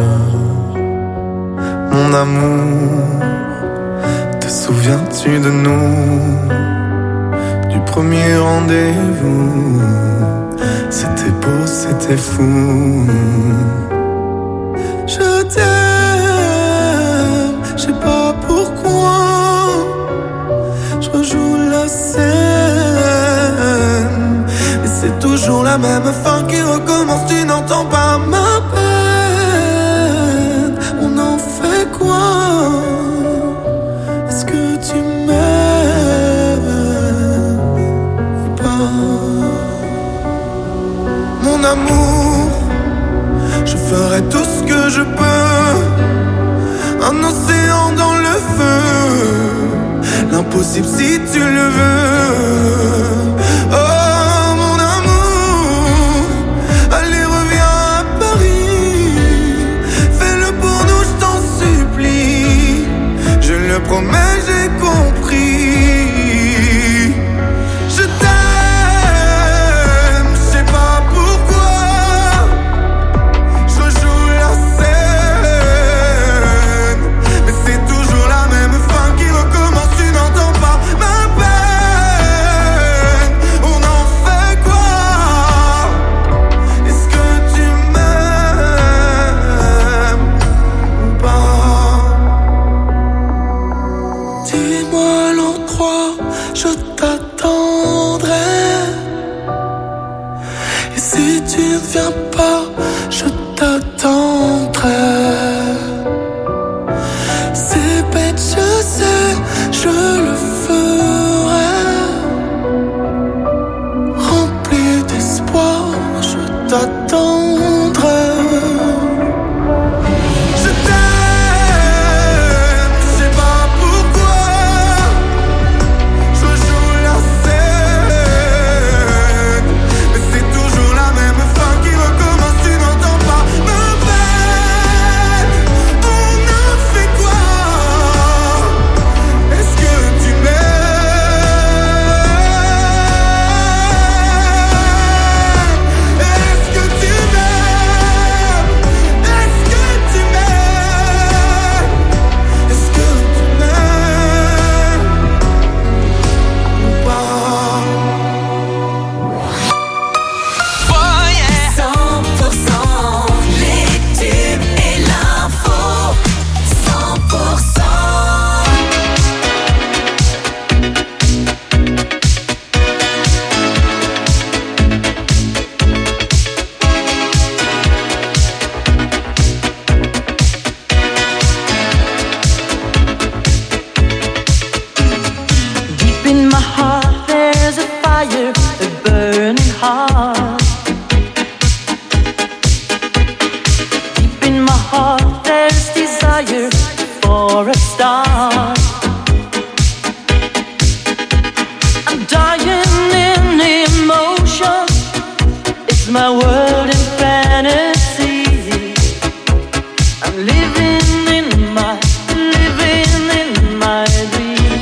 Mon amour, te souviens-tu de nous? Du premier rendez-vous. C'était beau, c'était fou. Je t'aime, je sais pas pourquoi. Je rejoue la scène. Et c'est toujours la même fin qui recommence. Tu n'entends pas ma peine. On en fait quoi? Est-ce que tu m'aimes ou pas? Mon amour, je ferai tout ce que je peux. Un océan dans le feu. L'impossible si tu le veux. Oh mon amour, allez reviens à Paris. Fais-le pour nous, je t'en supplie. Je le promets, j'ai compris. Je t'aime, je sais pas pourquoi. Je joue la scène, mais c'est toujours la même fin qui recommence. Tu n'entends pas ma peine. On en fait quoi? Est-ce que tu m'aimes ou pas? Dis-moi l'endroit, je t'attendrai. Et si tu ne viens pas, je t'attendrai. C'est bête, je sais, je le ferai. Rempli d'espoir, je t'attendrai. Je t'aime, je sais pas pourquoi. Je joue la scène, mais c'est toujours la même fin qui recommence. Tu n'entends pas ma peine. On a fait quoi? Est-ce que start. I'm dying in emotion. It's my world in fantasy. I'm living in my dream.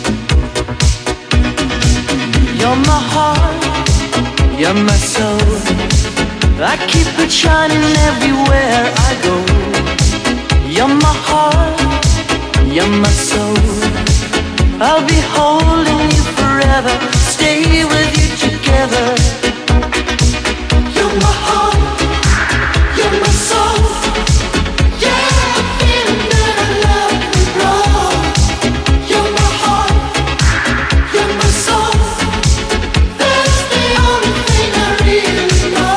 You're my heart, you're my soul. I keep it shining everywhere I go. You're my heart, you're my soul. I'll be holding you forever, stay with you together. You're my heart, you're my soul. Yeah, I'm feeling that I love you wrong. You're my heart, you're my soul. That's the only thing I really know.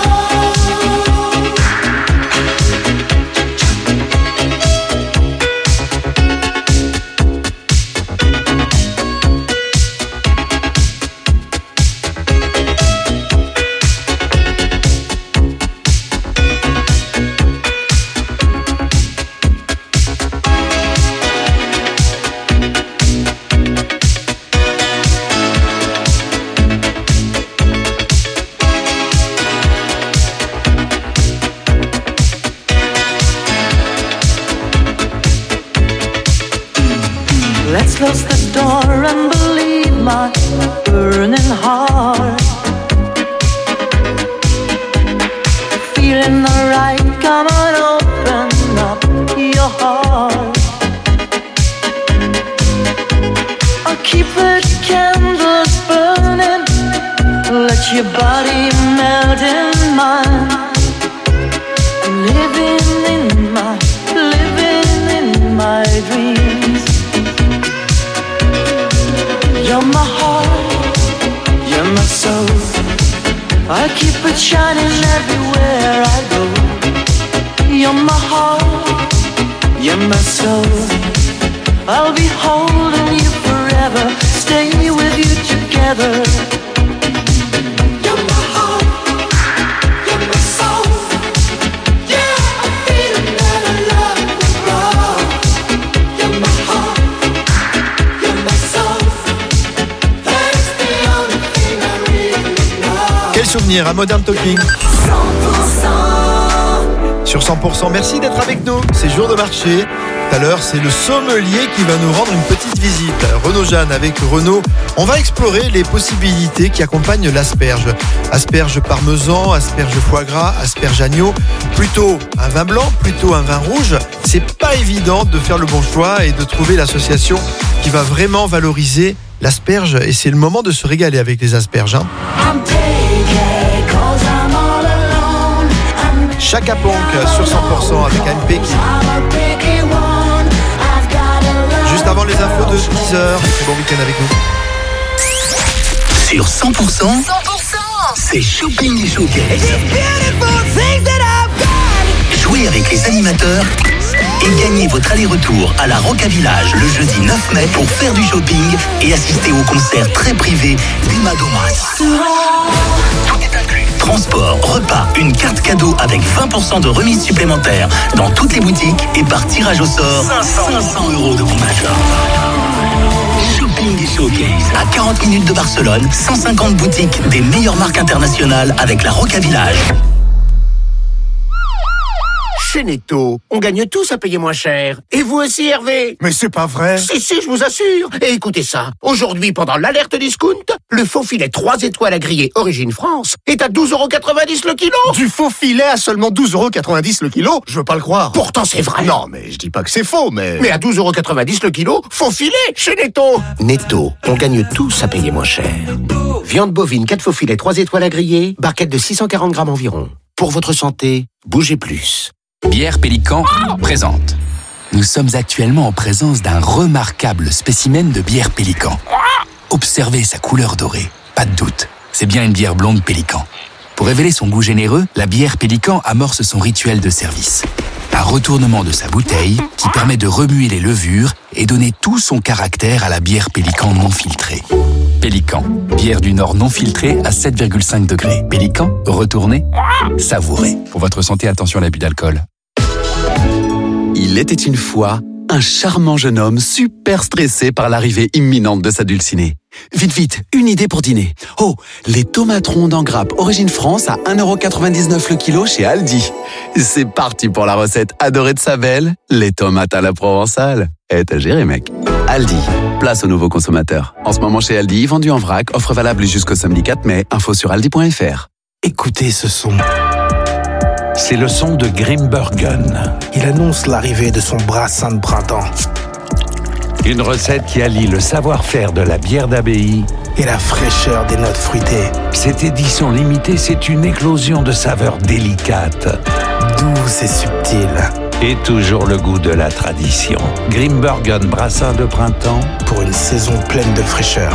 Let's close the door and believe my burning heart. Feeling alright, come on, open up your heart. I'll keep the candles burning, let your body melt in mine. I'm living in my dreams. You're my heart, you're my soul. I keep it shining everywhere I go. You're my heart, you're my soul. I'll be holding you forever, stay with you together. You're my heart, you're my soul. Yeah, I'm feeling that I love you wrong. You're my heart, you're my soul. Quel souvenir à Modern Talking 100%. Sur 100%, merci d'être avec nous. C'est jour de marché. Tout à l'heure, c'est le sommelier qui va nous rendre une petite visite. Renaud Jeanne avec Renaud. On va explorer les possibilités qui accompagnent l'asperge. Asperge parmesan, asperge foie gras, asperge agneau. Plutôt un vin blanc, plutôt un vin rouge. C'est pas évident de faire le bon choix et de trouver l'association qui va vraiment valoriser l'asperge. Et c'est le moment de se régaler avec les asperges. Chaka Ponk sur 100% avec AMP. Juste avant les infos de 10h. Très bon week-end avec nous. Sur 100%, c'est Shopping et Showcase. Jouez avec les animateurs et gagnez votre aller-retour à la Roca Village le jeudi 9 mai pour faire du shopping et assister au concert très privé d'Emma Domas. Tout est inclus. Transport, repas, une carte cadeau avec 20% de remise supplémentaire dans toutes les boutiques et par tirage au sort 500 € de bon d'achat. Shopping et Showcase à 40 minutes de Barcelone, 150 boutiques des meilleures marques internationales avec la Roca Village. Chez Netto, on gagne tous à payer moins cher. Et vous aussi, Hervé? Mais c'est pas vrai. Si, je vous assure. Et écoutez ça. Aujourd'hui, pendant l'alerte discount, le faux filet 3 étoiles à griller Origine France est à 12,90 € le kilo. Du faux filet à seulement 12,90 € le kilo? Je veux pas le croire. Pourtant, c'est vrai. Non, mais je dis pas que c'est faux, mais... Mais à 12,90 € le kilo, faux filet chez Netto. Netto, on gagne tous à payer moins cher. Viande bovine 4 faux filets 3 étoiles à griller, barquette de 640 grammes environ. Pour votre santé, bougez plus. Bière Pélican présente. Nous sommes actuellement en présence d'un remarquable spécimen de bière Pélican. Observez sa couleur dorée. Pas de doute, c'est bien une bière blonde Pélican. Pour révéler son goût généreux, la bière Pélican amorce son rituel de service. Un retournement de sa bouteille qui permet de remuer les levures et donner tout son caractère à la bière Pélican non filtrée. Pélican, bière du Nord non filtrée à 7,5 degrés. Pélican, retournez, savourez. Pour votre santé, attention à l'abus d'alcool. Il était une fois un charmant jeune homme super stressé par l'arrivée imminente de sa dulcinée. Vite, une idée pour dîner. Oh, les tomates rondes en grappe Origine France à 1,99€ le kilo chez Aldi. C'est parti pour la recette adorée de sa belle, les tomates à la provençale. T'as géré, mec. Aldi, place aux nouveaux consommateurs. En ce moment chez Aldi, vendu en vrac, offre valable jusqu'au samedi 4 mai, info sur aldi.fr. Écoutez ce son. C'est le son de Grimbergen. Il annonce l'arrivée de son brassin de printemps. Une recette qui allie le savoir-faire de la bière d'abbaye et la fraîcheur des notes fruitées. Cette édition limitée, c'est une éclosion de saveurs délicates, douces et subtiles. Et toujours le goût de la tradition. Grimbergen brassin de printemps pour une saison pleine de fraîcheur.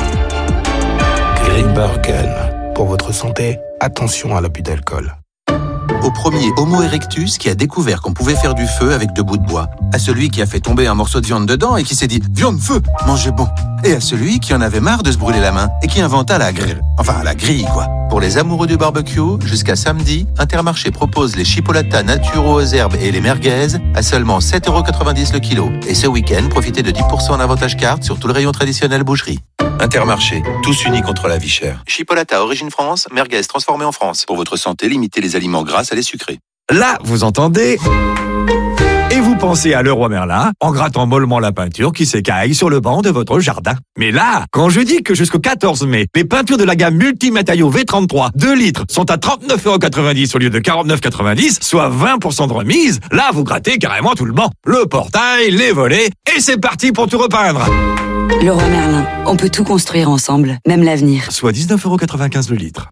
Grimbergen. Pour votre santé, attention à l'abus d'alcool. Au premier Homo erectus qui a découvert qu'on pouvait faire du feu avec 2 bouts de bois. À celui qui a fait tomber un morceau de viande dedans et qui s'est dit « Viande, feu, mangez bon !» Et à celui qui en avait marre de se brûler la main et qui inventa la grille. Enfin, la grille, quoi. Pour les amoureux du barbecue, jusqu'à samedi, Intermarché propose les chipolatas naturaux aux herbes et les merguez à seulement 7,90€ le kilo. Et ce week-end, profitez de 10% en avantage carte sur tout le rayon traditionnel boucherie. Intermarché, tous unis contre la vie chère. Chipolata Origine France, merguez transformée en France. Pour votre santé, limitez les aliments gras à les sucrés. Là, vous entendez ? Et vous pensez à Leroy Merlin en grattant mollement la peinture qui s'écaille sur le banc de votre jardin. Mais là, quand je dis que jusqu'au 14 mai, les peintures de la gamme Multimatériaux V33 2 litres sont à 39,90€ au lieu de 49,90€, soit 20% de remise, là vous grattez carrément tout le banc. Le portail, les volets, et c'est parti pour tout repeindre. Leroy Merlin, on peut tout construire ensemble, même l'avenir. Soit 19,95€ le litre.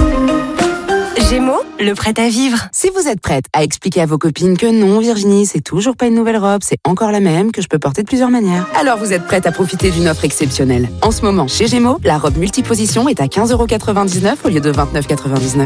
Gémeaux, le prêt à vivre. Si vous êtes prête à expliquer à vos copines que non, Virginie, c'est toujours pas une nouvelle robe, c'est encore la même, que je peux porter de plusieurs manières, alors vous êtes prête à profiter d'une offre exceptionnelle. En ce moment, chez Gémeaux, la robe multiposition est à 15,99€ au lieu de 29,99€.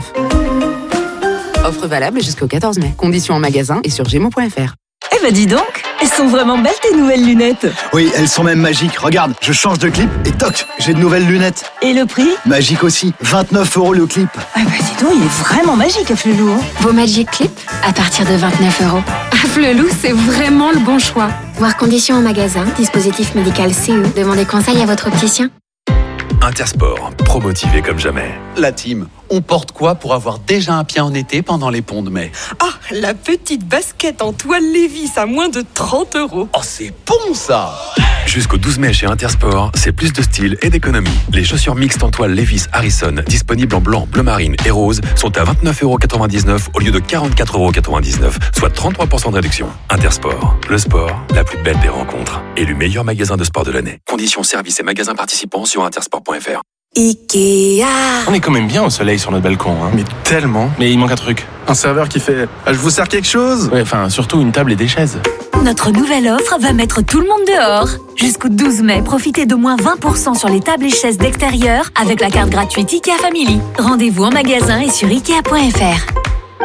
Offre valable jusqu'au 14 mai. Conditions en magasin et sur gémeaux.fr. Eh ben dis donc, elles sont vraiment belles tes nouvelles lunettes. Oui, elles sont même magiques. Regarde, je change de clip et toc, j'ai de nouvelles lunettes. Et le prix ? Magique aussi, 29€ le clip. Ah bah dis donc, il est vraiment magique Afflelou. Vos Magic Clip à partir de 29€. Afflelou, c'est vraiment le bon choix. Voir conditions en magasin, dispositif médical CE. Demandez conseil à votre opticien. Intersport, pro-motivé comme jamais. La team, on porte quoi pour avoir déjà un pied en été pendant les ponts de mai ? Ah, la petite basket en toile Lévis à moins de 30€. Oh, c'est bon ça ! Jusqu'au 12 mai chez Intersport, c'est plus de style et d'économie. Les chaussures mixtes en toile Levi's Harrison, disponibles en blanc, bleu marine et rose, sont à 29,99€ au lieu de 44,99€, soit 33% de réduction. Intersport, le sport, la plus belle des rencontres. Élu meilleur magasin de sport de l'année. Conditions, services et magasins participants sur intersport.fr. Ikea. On est quand même bien au soleil sur notre balcon, hein. Mais tellement. Mais il manque un truc. Un serveur qui fait « Je vous sers quelque chose ?» Ouais, enfin, surtout une table et des chaises. Notre nouvelle offre va mettre tout le monde dehors. Jusqu'au 12 mai, profitez de moins 20% sur les tables et chaises d'extérieur avec la carte gratuite Ikea Family. Rendez-vous en magasin et sur Ikea.fr.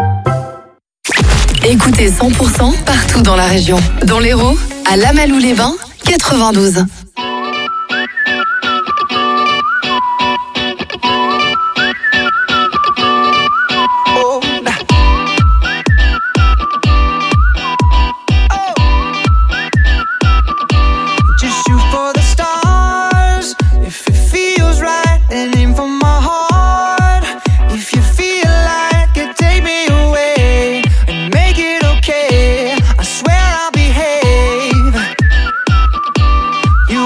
Écoutez 100% partout dans la région. Dans l'Hérault, à Lamalou-les-Bains, 92. You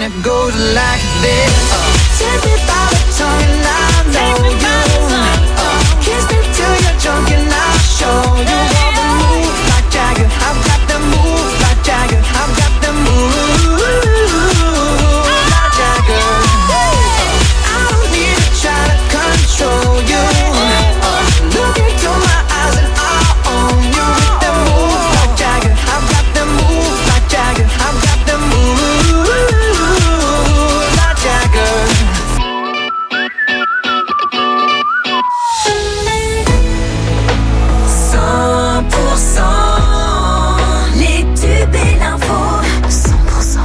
it goes like this. Take me by the tongue and I know you. Kiss me till you're drunk and I'll show you all the moves like Jagger. I've got the moves like Jagger. I've got the moves like Jagger. I don't need to try to control you. Look into my eyes and I'll own you with the moves like Jagger. I've got the moves like Jagger. I've got the moves like Jagger. 100% les tubes et l'info. 100%.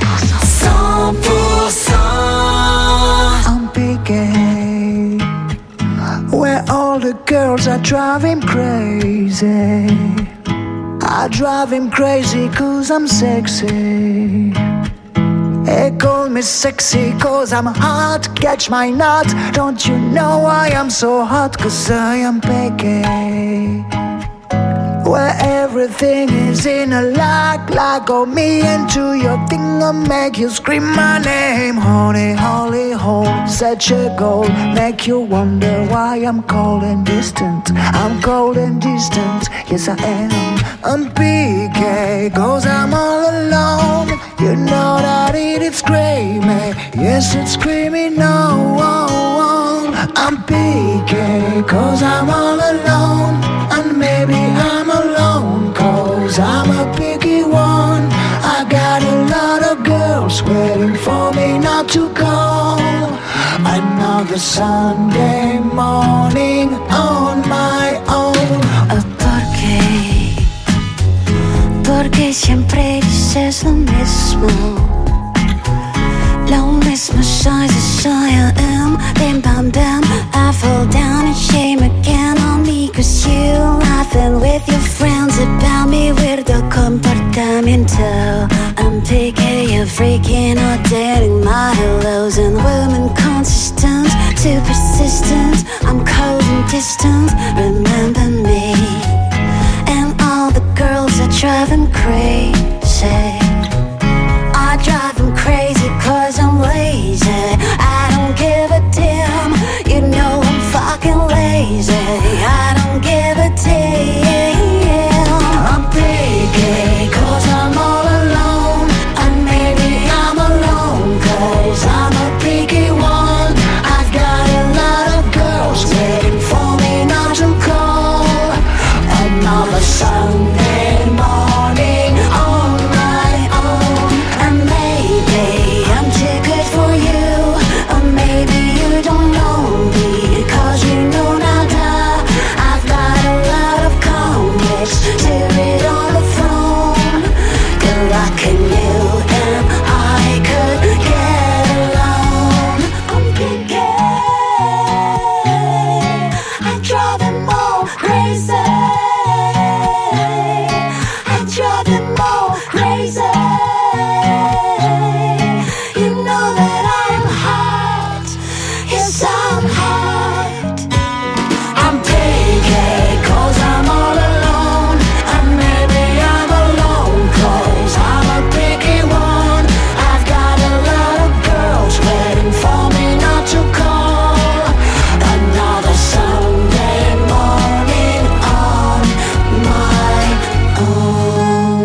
I'm picking where all the girls are driving crazy. I drive him crazy cause I'm sexy. They call me sexy cause I'm hot. Catch my nut. Don't you know why I'm so hot? Cause I am picky. Where everything is in a like go me into your thing. I'll make you scream my name. Honey, holy hole, such a goal. Make you wonder why I'm cold and distant. I'm cold and distant, yes I am. I'm PK, cause I'm all alone. You know that it's screaming, yes it's screaming no. I'm PK, cause I'm all alone. And maybe I'm alone, cause I'm a picky one. I got a lot of girls waiting for me not to call. Another Sunday morning on my own. Porque siempre dices lo mismo. Lo mismo soy, I am. Bim bam bam, I fall down and shame again on me. Cause you laughing with your friends about me. Weirdo comportamiento. I'm picky, you're freaking out, dating my hellos. And women consistent, too persistent. I'm cold and distant, remember me. And all the girls are driving crazy.